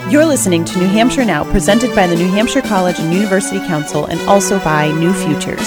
You're listening to New Hampshire Now, presented by the New Hampshire College and University Council and also by New Futures.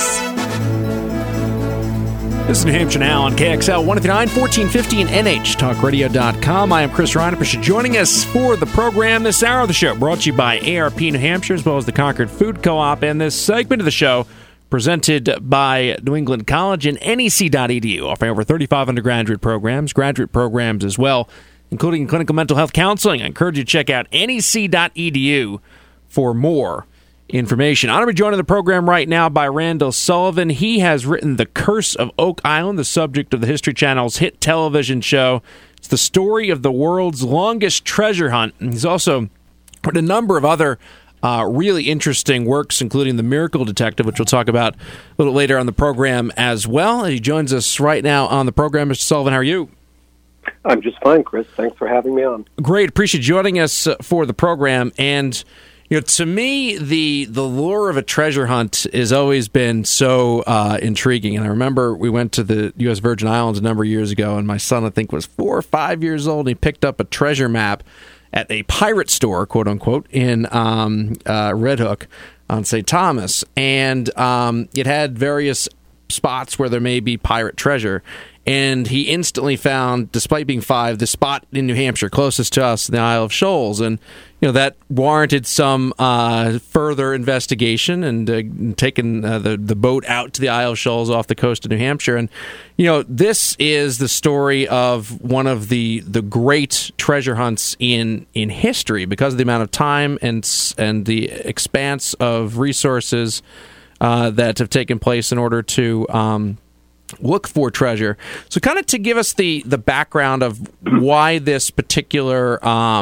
This is New Hampshire Now on KXL 159, 1450 and NHTalkRadio.com. I am Chris Ryan. Appreciate you joining us for the program this hour of the show, brought to you by ARP New Hampshire, as well as the Concord Food Co-op, and this segment of the show presented by New England College and NEC.edu, offering over 35 undergraduate programs, graduate programs as well, including clinical mental health counseling. I encourage you to check out NEC.edu for more information. I'm going to be joined on the program right now by Randall Sullivan. He has written The Curse of Oak Island, the subject of the History Channel's hit television show. It's the story of the world's longest treasure hunt. And he's also written a number of other really interesting works, including The Miracle Detective, which we'll talk about a little later on the program as well. He joins us right now on the program. Mr. Sullivan, how are you? I'm just fine, Chris. Thanks for having me on. Great. Appreciate you joining us for the program. And to me, the lure of a treasure hunt has always been so intriguing. And I remember we went to the U.S. Virgin Islands a number of years ago, and my son, I think, was 4 or 5 years old, and he picked up a treasure map at a pirate store, quote unquote, in Red Hook on St. Thomas. And it had various spots where there may be pirate treasure. And he instantly found, despite being 5, the spot in New Hampshire closest to us, the Isle of Shoals. And, that warranted some further investigation and taking the boat out to the Isle of Shoals off the coast of New Hampshire. And, this is the story of one of the great treasure hunts in history because of the amount of time and the expanse of resources that have taken place in order to look for treasure. So kind of to give us the background of why this particular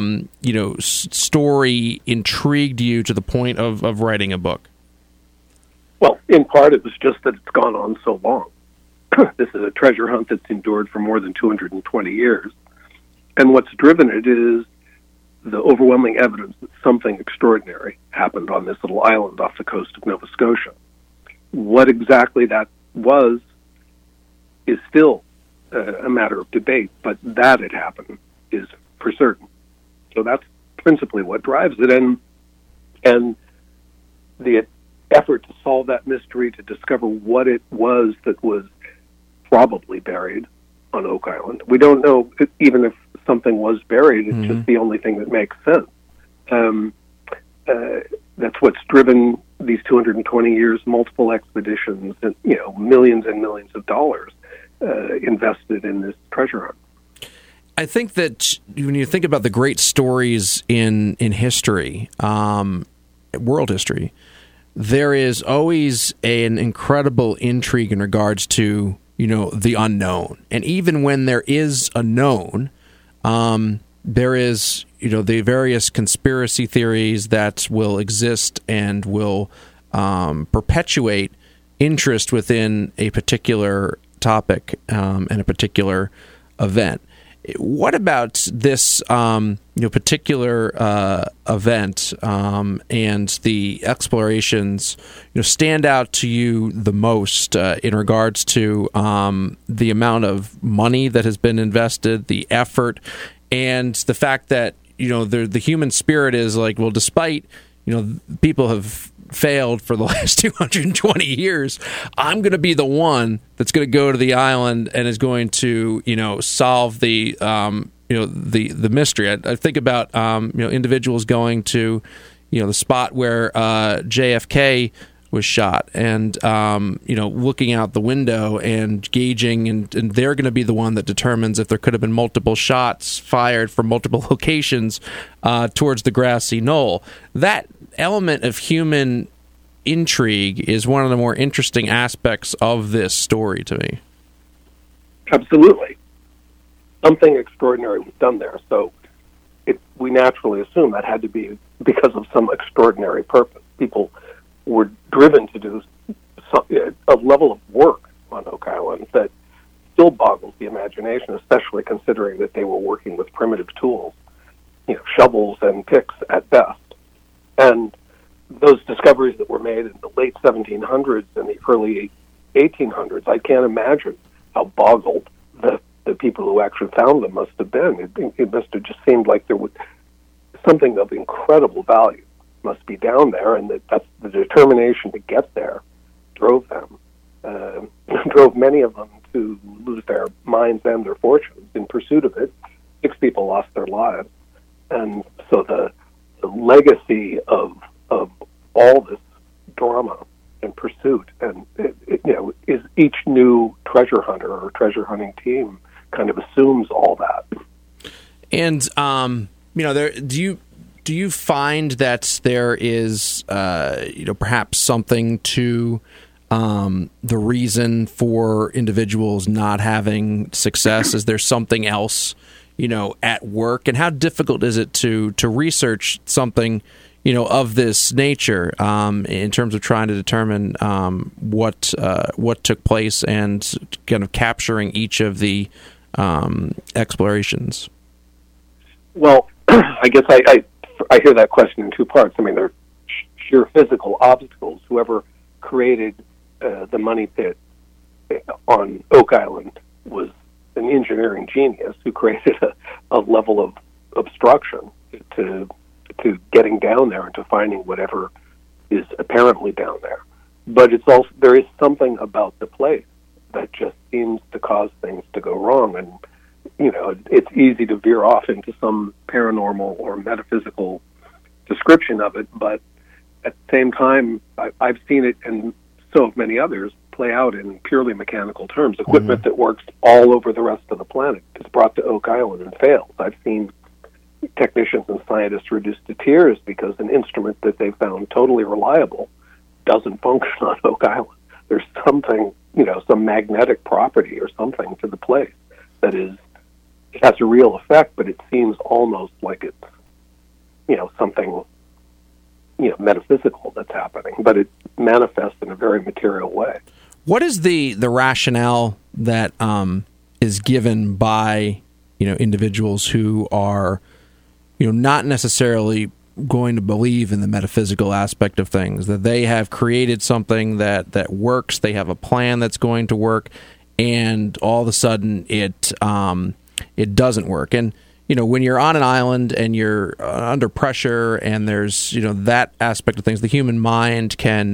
story intrigued you to the point of writing a book. Well, in part it was just that it's gone on so long. This is a treasure hunt that's endured for more than 220 years. And what's driven it is the overwhelming evidence that something extraordinary happened on this little island off the coast of Nova Scotia. What exactly that was is still a matter of debate, but that it happened is for certain. So that's principally what drives it, and the effort to solve that mystery, to discover what it was that was probably buried on Oak Island. We don't know even if something was buried. It's just the only thing that makes sense. That's what's driven these 220 years, multiple expeditions, and millions and millions of dollars invested in this treasure hunt. I think that when you think about the great stories in history, world history, there is always an incredible intrigue in regards to the unknown. And even when there is a known, there is the various conspiracy theories that will exist and will perpetuate interest within a particular topic and a particular event. What about this particular event and the explorations stand out to you the most in regards to the amount of money that has been invested, the effort, and the fact that the human spirit is like, well, despite people have failed for the last 220 years, I'm going to be the one that's going to go to the island and is going to solve the the mystery. I think about individuals going to the spot where JFK was shot and looking out the window and gauging, and they're going to be the one that determines if there could have been multiple shots fired from multiple locations towards the grassy knoll. That element of human intrigue is one of the more interesting aspects of this story to me. Absolutely. Something extraordinary was done there, so we naturally assume that had to be because of some extraordinary purpose. People were driven to do a level of work on Oak Island that still boggles the imagination, especially considering that they were working with primitive tools, shovels and picks at best. And those discoveries that were made in the late 1700s and the early 1800s, I can't imagine how boggled the people who actually found them must have been. It must have just seemed like there was something of incredible value must be down there, and that's the determination to get there drove them, drove many of them to lose their minds and their fortunes in pursuit of it. 6 people lost their lives, and so the legacy of all this drama and pursuit, and is each new treasure hunter or treasure hunting team kind of assumes all that. And do you find that there is perhaps something to the reason for individuals not having success? Is there something else at work? And how difficult is it to research something of this nature in terms of trying to determine what took place and kind of capturing each of the explorations? Well, I guess I hear that question in two parts. I mean, there are sheer physical obstacles. Whoever created the money pit on Oak Island was an engineering genius who created a level of obstruction to getting down there and to finding whatever is apparently down there. But it's also, there is something about the place that just seems to cause things to go wrong, and it's easy to veer off into some paranormal or metaphysical description of it, but at the same time, I've seen it, and so have many others, play out in purely mechanical terms. Equipment that works all over the rest of the planet is brought to Oak Island and fails. I've seen technicians and scientists reduced to tears because an instrument that they found totally reliable doesn't function on Oak Island. There's something, some magnetic property or something to the place that it has a real effect, but it seems almost like it's, something, metaphysical that's happening, but it manifests in a very material way. What is the rationale that is given by, individuals who are, not necessarily going to believe in the metaphysical aspect of things, that they have created something that works, they have a plan that's going to work, and all of a sudden it doesn't work? And when you're on an island and you're under pressure, and there's that aspect of things, the human mind can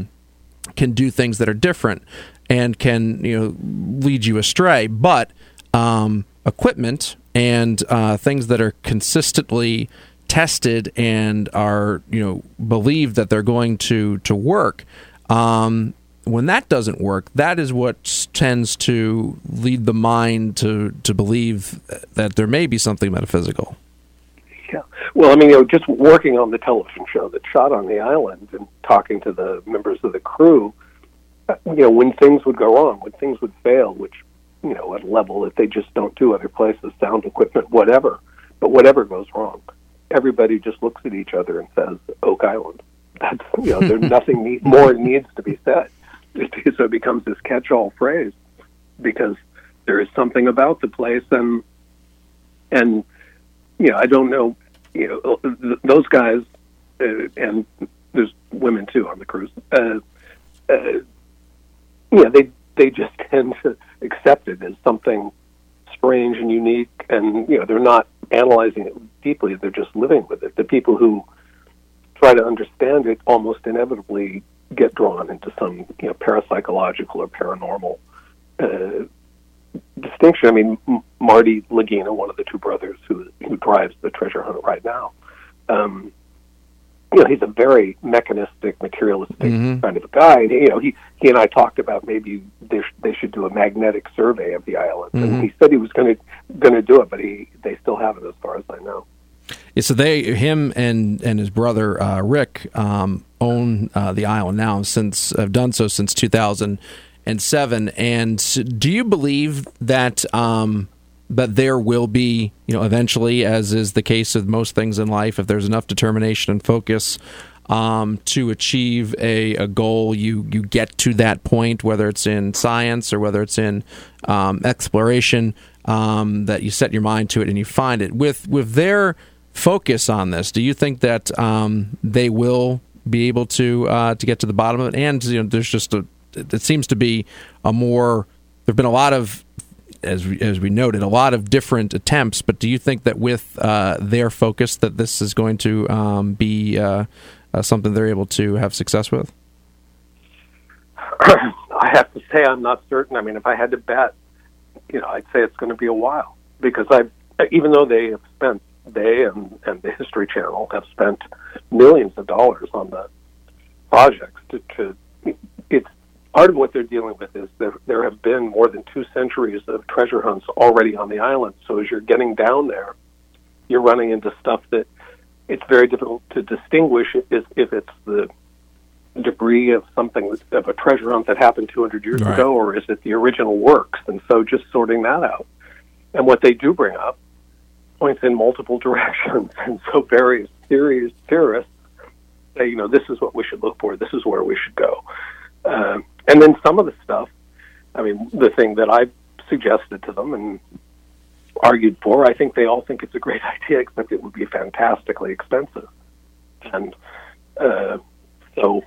do things that are different and can lead you astray. But equipment and things that are consistently tested and are believed that they're going to work, when that doesn't work, that is what tends to lead the mind to believe that there may be something metaphysical. Yeah. Well, I mean, just working on the television show that shot on the island and talking to the members of the crew, when things would go wrong, when things would fail, which, at a level that they just don't do other places, sound equipment, whatever, but whatever goes wrong, everybody just looks at each other and says, Oak Island. That's, there's nothing more needs to be said. So it becomes this catch-all phrase because there is something about the place, and I don't know, those guys, and there's women too on the cruise. They just tend to accept it as something strange and unique, and they're not analyzing it deeply; they're just living with it. The people who try to understand it almost inevitably get drawn into some parapsychological or paranormal distinction. I mean, Marty Lagina, one of the two brothers who drives the treasure hunt right now, he's a very mechanistic, materialistic kind of a guy. And, he and I talked about maybe they should do a magnetic survey of the island, and he said he was going to do it, but they still haven't, as far as I know. Yeah, so him and his brother Rick own the island now, have done so since 2007. And do you believe that that there will be, eventually, as is the case with most things in life, if there's enough determination and focus to achieve a goal, you get to that point, whether it's in science or whether it's in exploration, that you set your mind to it and you find it. With their focus on this, do you think that they will be able to get to the bottom of it? And there's just it seems to be there've been a lot of as we noted, a lot of different attempts. But do you think that with their focus, that this is going to be something they're able to have success with? I have to say I'm not certain. I mean, if I had to bet, I'd say it's going to be a while, because even though they and the History Channel have spent millions of dollars on the projects, it's part of what they're dealing with is there have been more than 2 centuries of treasure hunts already on the island. So as you're getting down there, you're running into stuff that it's very difficult to distinguish if it's the debris of of a treasure hunt that happened 200 years ago, or is it the original works? And so just sorting that out. And what they do bring up points in multiple directions. And so various serious theorists say, this is what we should look for. This is where we should go. And then some of the stuff, I mean, the thing that I suggested to them and argued for, I think they all think it's a great idea, except it would be fantastically expensive. And so,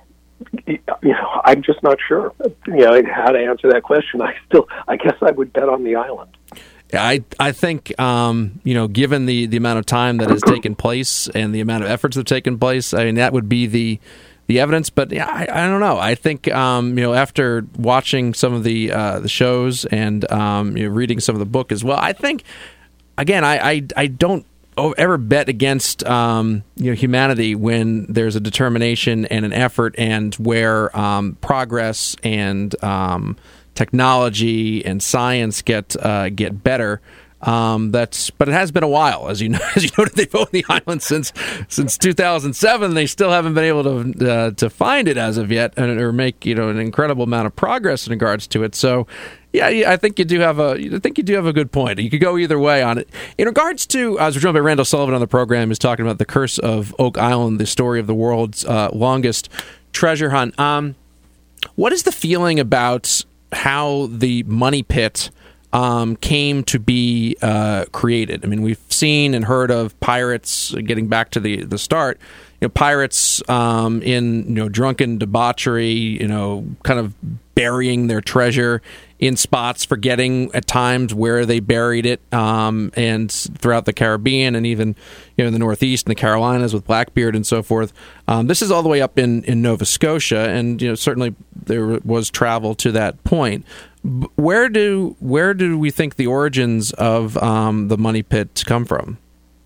I'm just not sure, how to answer that question. I guess I would bet on the island. I think, given the amount of time that has taken place and the amount of efforts that have taken place, I mean, that would be the evidence. But yeah, I don't know. I think, after watching some of the shows and reading some of the book as well, I think, again, I don't ever bet against humanity when there's a determination and an effort, and where progress and technology and science get better. But it has been a while, as you noted. They've owned the island since 2007. They still haven't been able to find it as of yet, or make an incredible amount of progress in regards to it. So, yeah, I think you do have a good point. You could go either way on it. In regards to, as we're joined by Randall Sullivan on the program, is talking about the Curse of Oak Island, the story of the world's longest treasure hunt. What is the feeling about how the Money Pit came to be created? I mean, we've seen and heard of pirates, getting back to the start, pirates in drunken debauchery, kind of burying their treasure in spots, forgetting at times where they buried it, and throughout the Caribbean, and even in the Northeast and the Carolinas with Blackbeard and so forth. This is all the way up in Nova Scotia, and certainly there was travel to that point. Where do we think the origins of the Money Pit come from?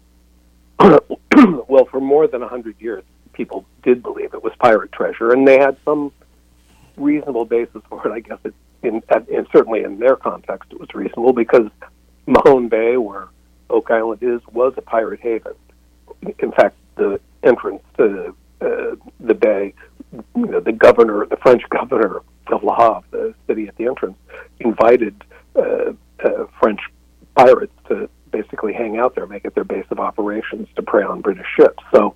Well, for more than 100 years, people did believe it was pirate treasure, and they had some reasonable basis for it. I guess and certainly in their context, it was reasonable, because Mahone Bay, where Oak Island is, was a pirate haven. In fact, the entrance to the bay, the French governor of Le Havre, the city at the entrance, invited French pirates to basically hang out there, make it their base of operations to prey on British ships. So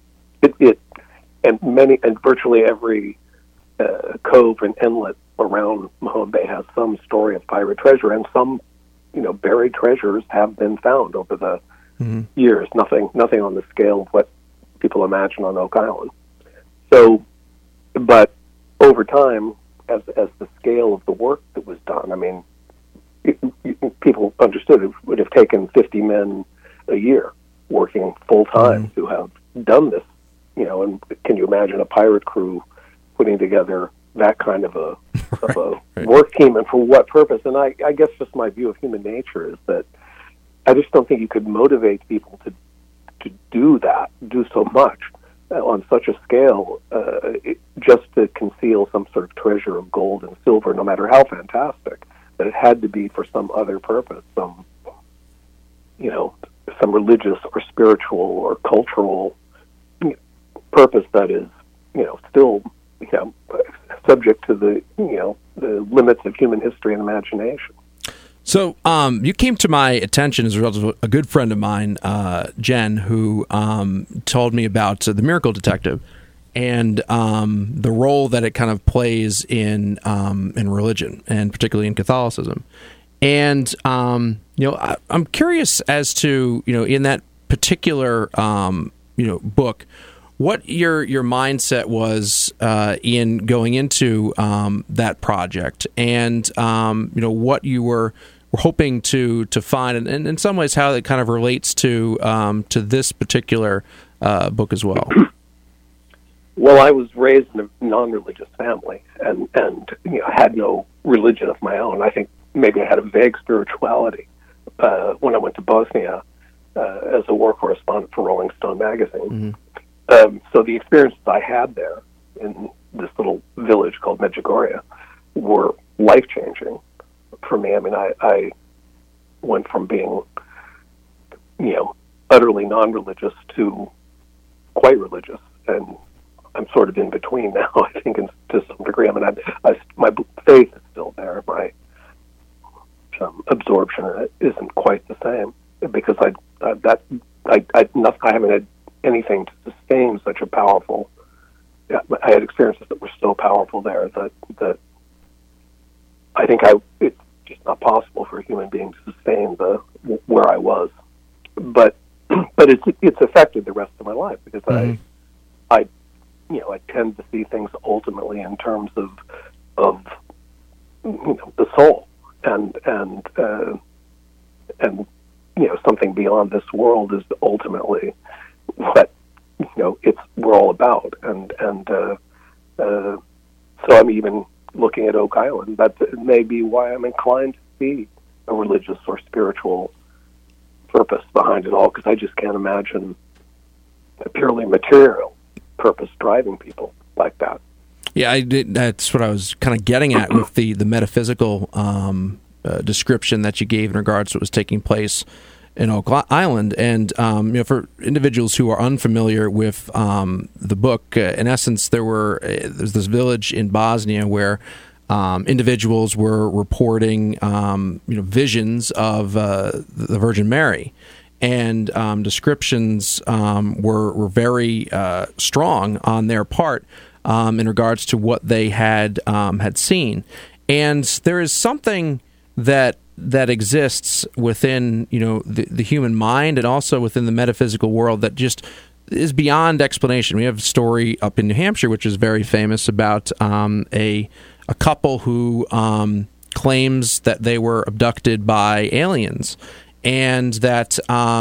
virtually every cove and inlet around Mahone Bay has some story of pirate treasure, and some buried treasures have been found over the years. Nothing on the scale of what people imagine on Oak Island. So, but over time, as the scale of the work that was done, I mean, people understood it would have taken 50 men a year working full time to have done this. And can you imagine a pirate crew putting together that kind of a right. work team, and for what purpose? And I guess just my view of human nature is that I just don't think you could motivate people to do so much on such a scale, just to conceal some sort of treasure of gold and silver, no matter how fantastic. That it had to be for some other purpose, some religious or spiritual or cultural purpose that is, still, subject to the limits of human history and imagination. So you came to my attention as a result of a good friend of mine, Jen, who told me about The Miracle Detective and the role that it kind of plays in religion, and particularly in Catholicism. And I'm curious as to in that particular book, what your mindset was in going into that project, and what you were hoping to find, and in some ways how it kind of relates to this particular book as well. Well, I was raised in a non-religious family, and had no religion of my own. I think maybe I had a vague spirituality when I went to Bosnia as a war correspondent for Rolling Stone magazine. Mm-hmm. So the experiences I had there in this little village called Medjugorje were life-changing for me. I mean, I went from being, utterly non-religious to quite religious, and I'm sort of in between now, I think, to some degree. I mean, my faith is still there. My absorption in it isn't quite the same because I haven't had anything to sustain such a powerful. I had experiences that were so powerful there that I think it's just not possible for a human being to sustain where I was. But it's affected the rest of my life because I tend to see things ultimately in terms of the soul and something beyond this world is ultimately what we're all about, and so I'm even looking at Oak Island. That may be why I'm inclined to see a religious or spiritual purpose behind it all, because I just can't imagine a purely material purpose driving people like that. Yeah, that's what I was kind of getting at with the metaphysical description that you gave in regards to what was taking place in Oak Island. And for individuals who are unfamiliar with the book, in essence, there's this village in Bosnia where individuals were reporting visions of the Virgin Mary. And descriptions were very strong on their part in regards to what they had seen. And there is something that exists within the human mind and also within the metaphysical world that just is beyond explanation. We have a story up in New Hampshire which is very famous about a couple who claims that they were abducted by aliens. And that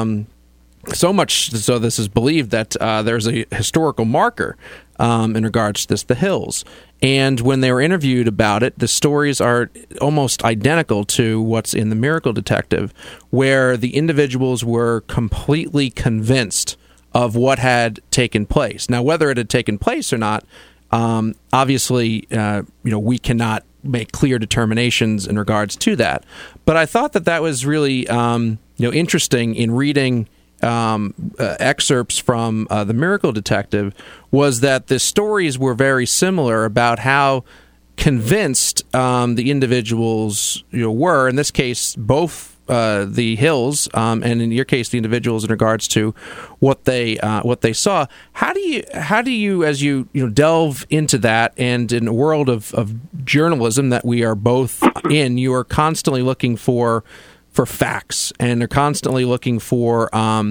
so much so this is believed that there's a historical marker in regards to this, the Hills. And when they were interviewed about it, the stories are almost identical to what's in The Miracle Detective, where the individuals were completely convinced of what had taken place. Now, whether it had taken place or not, obviously, we cannot make clear determinations in regards to that. But I thought that was really, interesting in reading excerpts from The Miracle Detective, was that the stories were very similar about how convinced the individuals were. In this case, both the Hills, and in your case, the individuals in regards to what they saw. How do you as you delve into that, and in a world of journalism that we are both in, you are constantly looking for facts, and they're constantly looking for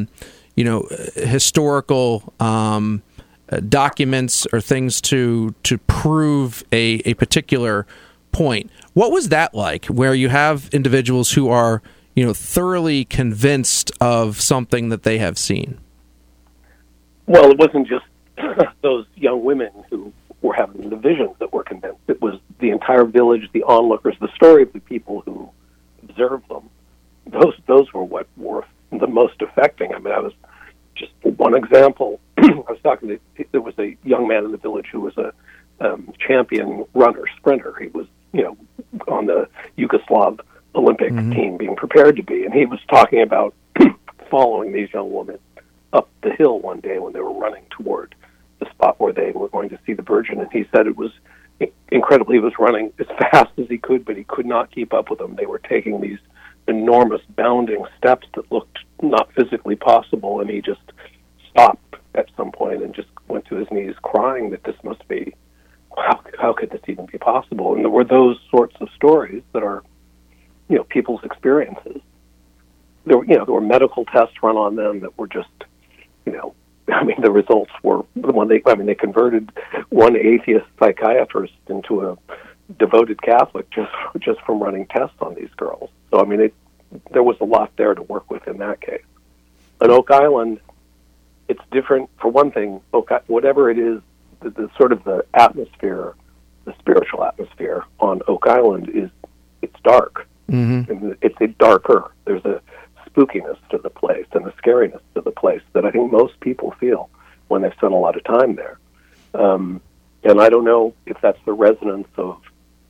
historical documents or things to prove a particular point. What was that like, where you have individuals who are thoroughly convinced of something that they have seen? Well, it wasn't just those young women who were having the visions that were convinced. It was the entire village, the onlookers, the story of the people who observed them. Those were what were the most affecting. I mean, I was just one example. I was talking to, there was a young man in the village who was a champion runner, sprinter. He was, on the Yugoslav Olympic team, being prepared to be, and he was talking about following these young women up the hill one day when they were running toward the spot where they were going to see the Virgin, and he said it was incredibly. He was running as fast as he could, but he could not keep up with them. They were taking these enormous bounding steps that looked not physically possible, and he just stopped at some point and just went to his knees crying that this must be, how could this even be possible? And there were those sorts of stories that are, people's experiences. There were medical tests run on them that were just, the results were they converted one atheist psychiatrist into devoted Catholic just from running tests on these girls. So, I mean, there was a lot there to work with in that case. On Oak Island, it's different. For one thing, whatever it is, the sort of the atmosphere, the spiritual atmosphere on Oak Island it's dark. Mm-hmm. It's darker. There's a spookiness to the place and a scariness to the place that I think most people feel when they've spent a lot of time there. And I don't know if that's the resonance of,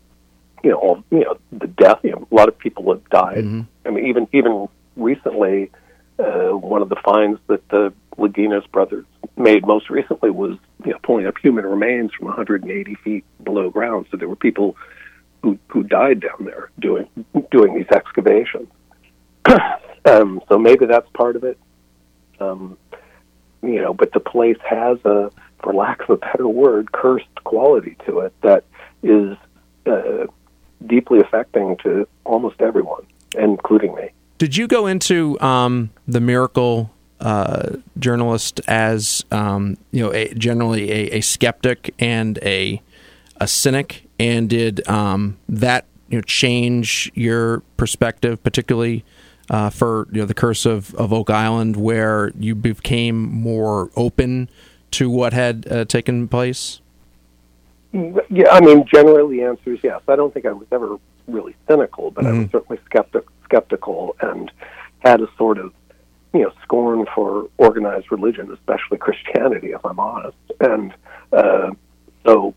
the death. A lot of people have died. Mm-hmm. I mean, even recently, one of the finds that the Lagunas brothers made most recently was, pulling up human remains from 180 feet below ground. So there were people who died down there doing these excavations. So maybe that's part of it. But the place has for lack of a better word, cursed quality to it that is deeply affecting to almost everyone, including me. Did you go into the Miracle journalist as generally a skeptic and a cynic, and did that change your perspective, particularly for the Curse of Oak Island, where you became more open to what had taken place? Yeah, I mean, generally the answer is yes. I don't think I was ever really cynical, but I was certainly skeptical and had a sort of scorn for organized religion, especially Christianity, if I'm honest. And so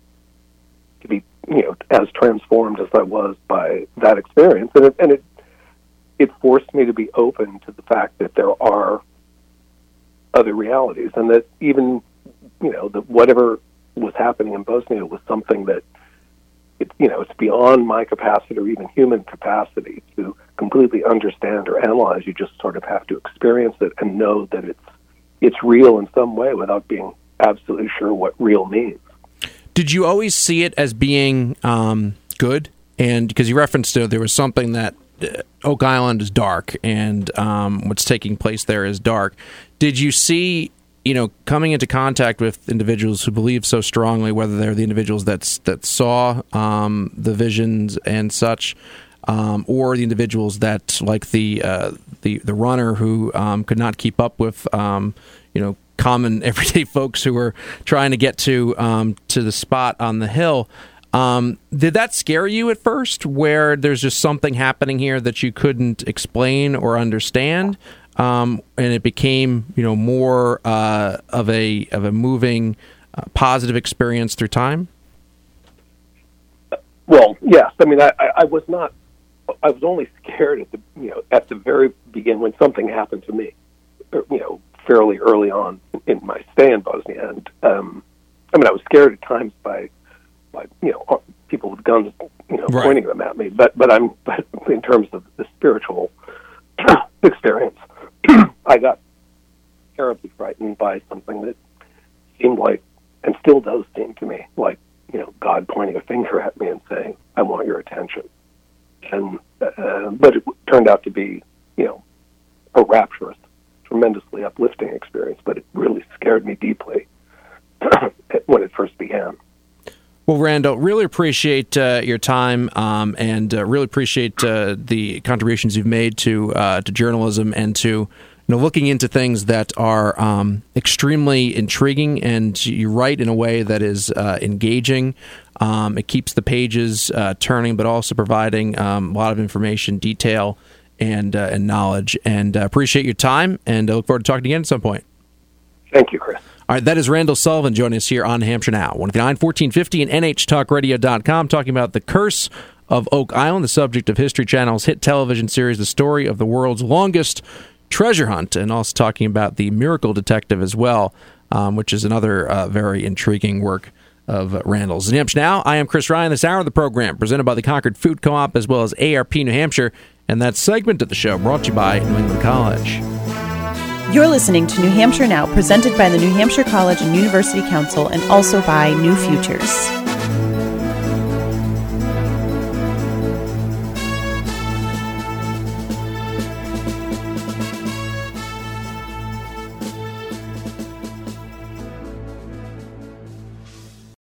to be as transformed as I was by that experience, and it forced me to be open to the fact that there are other realities, and that even that whatever was happening in Bosnia was something that it's beyond my capacity or even human capacity to completely understand or analyze. You just sort of have to experience it and know that it's real in some way without being absolutely sure what real means. Did you always see it as being good? And because you referenced there was something that Oak Island is dark, and what's taking place there is dark. Did you see, coming into contact with individuals who believe so strongly, whether they're the individuals that saw the visions and such, or the individuals that, like the runner who could not keep up with, common everyday folks who were trying to get to the spot on the hill? Did that scare you at first, where there's just something happening here that you couldn't explain or understand, and it became more of a moving, positive experience through time? Well, yes. I mean, I was not. I was only scared at the very beginning when something happened to me, fairly early on in my stay in Bosnia, and I was scared at times by people with guns, pointing them at me. But in terms of the spiritual experience, I got terribly frightened by something that seemed like, and still does seem to me, like God pointing a finger at me and saying, "I want your attention." And but it turned out to be a rapturous, tremendously uplifting experience. But it really scared me deeply when it first began. Well, Randall, really appreciate your time, and really appreciate the contributions you've made to journalism and to looking into things that are extremely intriguing. And you write in a way that is engaging. It keeps the pages turning, but also providing a lot of information, detail, and knowledge. And appreciate your time, and I look forward to talking again at some point. Thank you, Chris. All right, that is Randall Sullivan joining us here on Hampshire Now, 159-1450 and NHTalkRadio.com, talking about the Curse of Oak Island, the subject of History Channel's hit television series, the story of the world's longest treasure hunt, and also talking about the Miracle Detective as well, which is another very intriguing work of Randall's. In Hampshire Now, I am Chris Ryan. This hour of the program presented by the Concord Food Co-op as well as ARP New Hampshire, and that segment of the show brought to you by New England College. You're listening to New Hampshire Now, presented by the New Hampshire College and University Council and also by New Futures.